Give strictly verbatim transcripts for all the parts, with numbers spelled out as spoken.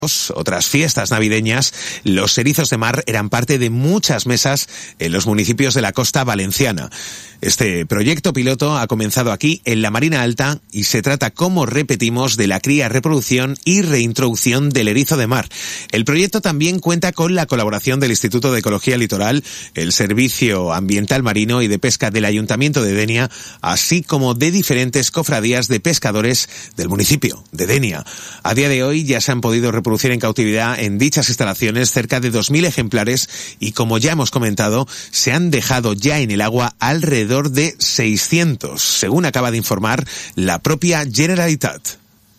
otras fiestas navideñas, los erizos de mar eran parte de muchas mesas en los municipios de la costa valenciana. Este proyecto piloto ha comenzado aquí en la Marina Alta y se trata, como repetimos, de la cría, reproducción y reintroducción del erizo de mar. El proyecto también cuenta con la colaboración del Instituto de Ecología Litoral, el Servicio Ambiental Marino y de Pesca del Ayuntamiento de Denia, así como de diferentes cofradías de pescadores del municipio de Denia. A día de hoy ya se han podido reproducir en cautividad en dichas instalaciones cerca de dos mil ejemplares y, como ya hemos comentado, se han dejado ya en el agua alrededor de seiscientos, según acaba de informar la propia Generalitat.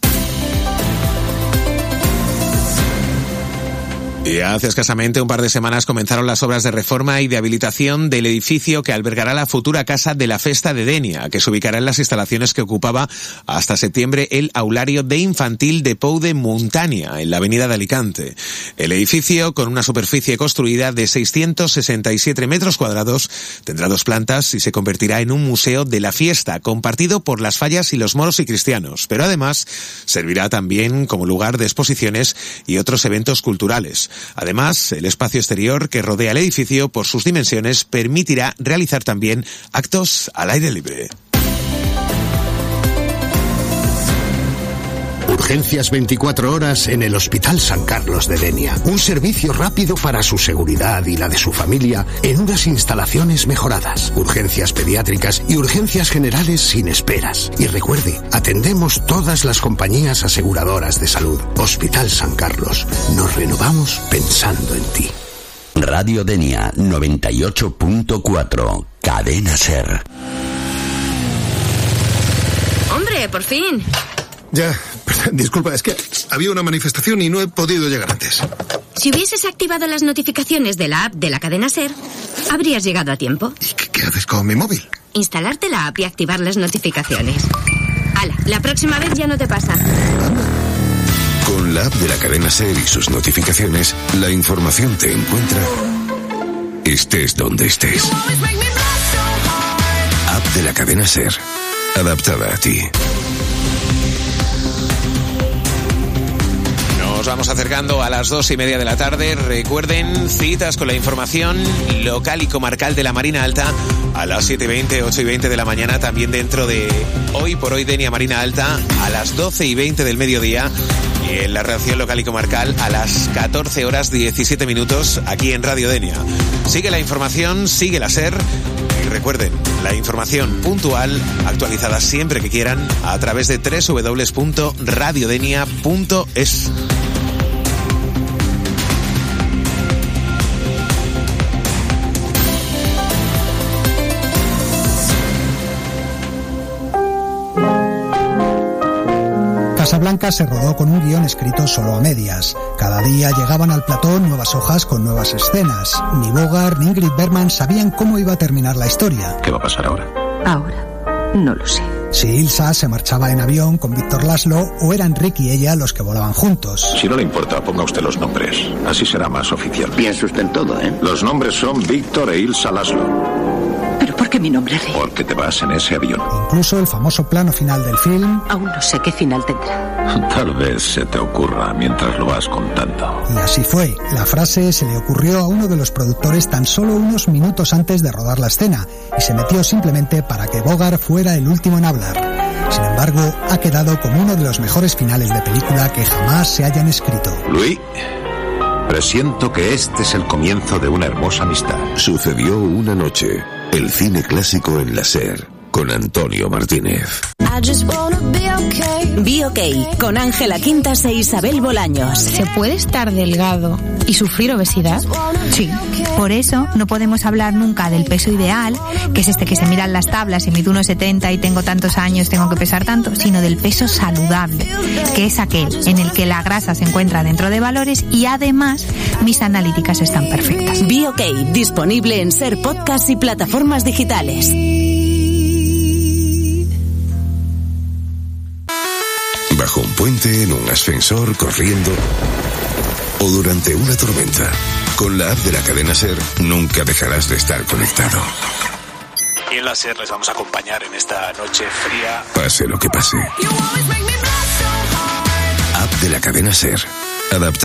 Y hace escasamente un par de semanas comenzaron las obras de reforma y de habilitación del edificio que albergará la futura Casa de la Festa de Denia, que se ubicará en las instalaciones que ocupaba hasta septiembre el aulario de infantil de Pou de Muntanya, en la avenida de Alicante. El edificio, con una superficie construida de seiscientos sesenta y siete metros cuadrados, tendrá dos plantas y se convertirá en un museo de la fiesta, compartido por las fallas y los moros y cristianos, pero además servirá también como lugar de exposiciones y otros eventos culturales. Además, el espacio exterior que rodea el edificio, por sus dimensiones, permitirá realizar también actos al aire libre. Urgencias veinticuatro horas en el Hospital San Carlos de Denia. Un servicio rápido para su seguridad y la de su familia en unas instalaciones mejoradas. Urgencias pediátricas y urgencias generales sin esperas. Y recuerde, atendemos todas las compañías aseguradoras de salud. Hospital San Carlos. Nos renovamos pensando en ti. Radio Denia noventa y ocho punto cuatro. Cadena SER. ¡Hombre, por fin! Ya, disculpa, es que había una manifestación y no he podido llegar antes. Si hubieses activado las notificaciones de la app de la cadena SER, habrías llegado a tiempo. ¿Y qué, qué haces con mi móvil? Instalarte la app y activar las notificaciones. Hala, la próxima vez ya no te pasa. Con la app de la cadena SER y sus notificaciones, la información te encuentra estés donde estés. App de la cadena SER, adaptada a ti. Nos vamos acercando a las dos y media de la tarde. Recuerden, citas con la información local y comarcal de la Marina Alta a las siete y veinte, ocho y veinte de la mañana. También dentro de Hoy por Hoy Denia Marina Alta a las doce y veinte del mediodía. Y en la redacción local y comarcal a las catorce horas diecisiete minutos aquí en Radio Denia. Sigue la información, sigue la SER. Y recuerden, la información puntual, actualizada siempre que quieran a través de doble u doble u doble u punto radiodenia punto es. Casablanca se rodó con un guión escrito solo a medias. Cada día llegaban al plató nuevas hojas con nuevas escenas. Ni Bogart ni Ingrid Bergman sabían cómo iba a terminar la historia. ¿Qué va a pasar ahora? Ahora, no lo sé. Si Ilsa se marchaba en avión con Víctor Laszlo o eran Rick y ella los que volaban juntos. Si no le importa, ponga usted los nombres. Así será más oficial. Piense usted en todo, ¿eh? Los nombres son Víctor e Ilsa Laszlo. ¿Pero por qué mi nombre, Rey? Porque te vas en ese avión. Incluso el famoso plano final del film. Aún no sé qué final tendrá. Tal vez se te ocurra mientras lo vas contando. Y así fue. La frase se le ocurrió a uno de los productores tan solo unos minutos antes de rodar la escena y se metió simplemente para que Bogart fuera el último en hablar. Sin embargo, ha quedado como uno de los mejores finales de película que jamás se hayan escrito. Luis, presiento que este es el comienzo de una hermosa amistad. Sucedió una noche. El cine clásico en la SER, con Antonio Martínez. Be OK, con Ángela Quintas e Isabel Bolaños. ¿Se puede estar delgado y sufrir obesidad? Sí. Por eso no podemos hablar nunca del peso ideal, que es este que se mira en las tablas, y mido uno setenta y tengo tantos años, tengo que pesar tanto, sino del peso saludable, que es aquel en el que la grasa se encuentra dentro de valores y además mis analíticas están perfectas. Be OK, disponible en SER Podcast y plataformas digitales. Bajo un puente, en un ascensor, corriendo o durante una tormenta. Con la app de la cadena SER nunca dejarás de estar conectado. Y en la SER les vamos a acompañar en esta noche fría. Pase lo que pase. App de la cadena SER, Adapta